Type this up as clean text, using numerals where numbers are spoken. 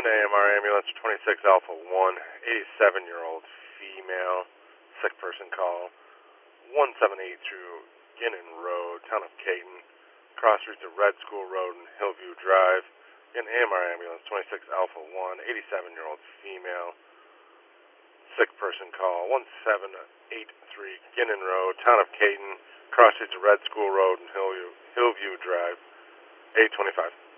an AMR ambulance for 26 Alpha 1, 87-year-old female, sick person call, 178 through Ginnon Road, town of Caton, cross streets of Red School Road and Hillview Drive. An AMR ambulance, 26 Alpha 1, 87-year-old female, sick person call, 1783 Ginnon Road, town of Caton, cross streets of Red School Road and Hillview Drive, 825.